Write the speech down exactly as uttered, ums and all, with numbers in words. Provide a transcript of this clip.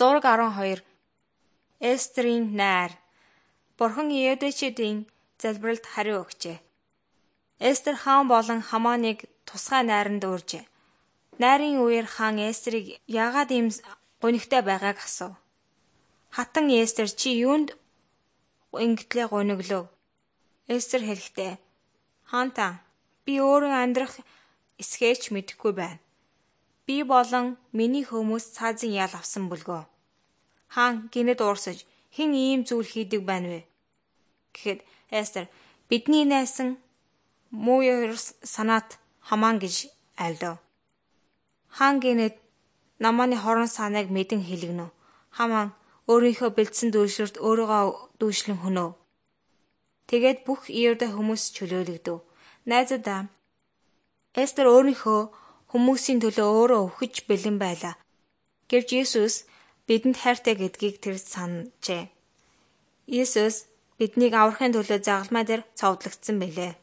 Зураг арван хоёр. Эстерийн найр. Бурхан Юдэчүүдийн залбиралд хариу өгчээ. Эстер хаан болон Хаманыг тусгай найранд ууржээ. Найрын үеэр хаан Эстерийг яагаад ийм гунигтай байгааг асуув. Хатан Эстер чи юунд ингэтлээ гуниглов? Эстер хэлэхдээ хаантаа би өөрөө амьдрах эсхээч мэдэхгүй байна. Би болон миний хүмүүс цаазын ял авсан бүлгөө. Хаан гинэд уурсаж хэн ийм зүйл хийдэг байна вэ? Гэхэд Эстер бидний найсан муу ёрс санаат Хаман гэж айлдав. Хаан гинэд намааны хорон санааг мэдэн хэлгэнэ. Хаман өөрийнхөө бэлдсэн дүүшлэрт өөрийгөө дүүшлэн хөнөв. Тэгээд бүх Юда хүмүүс чөлөөлөгдөв. Найзуудаа Эстер өөрийнхөө хүмүүсийн төлөө өөрөө өвхөж бэлэн байлаа. Гэвч Иесус бидэнд хайртай гэдгийг тэр санджээ. Иесус биднийг аврахын төлөө загалмай дээр цовдлогдсон билээ.